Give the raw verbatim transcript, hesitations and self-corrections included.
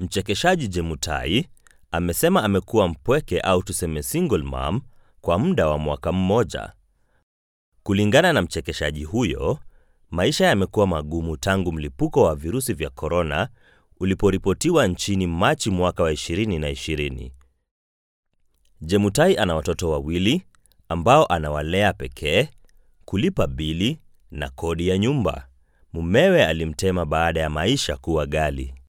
Mchekeshaji Jemutai amesema amekuwa mpweke au tuseme single mom kwa muda wa mwaka mmoja. Kulingana na mchekeshaji huyo, maisha yamekuwa magumu tangu mlipuko wa virusi vya korona uliporipotiwa nchini Machi mwaka wa ishirini ishirini. Jemutai ana watoto wawili ambao anawalea pekee, kulipa bili na kodi ya nyumba. Mumewe alimtema baada ya maisha kuwa ghali.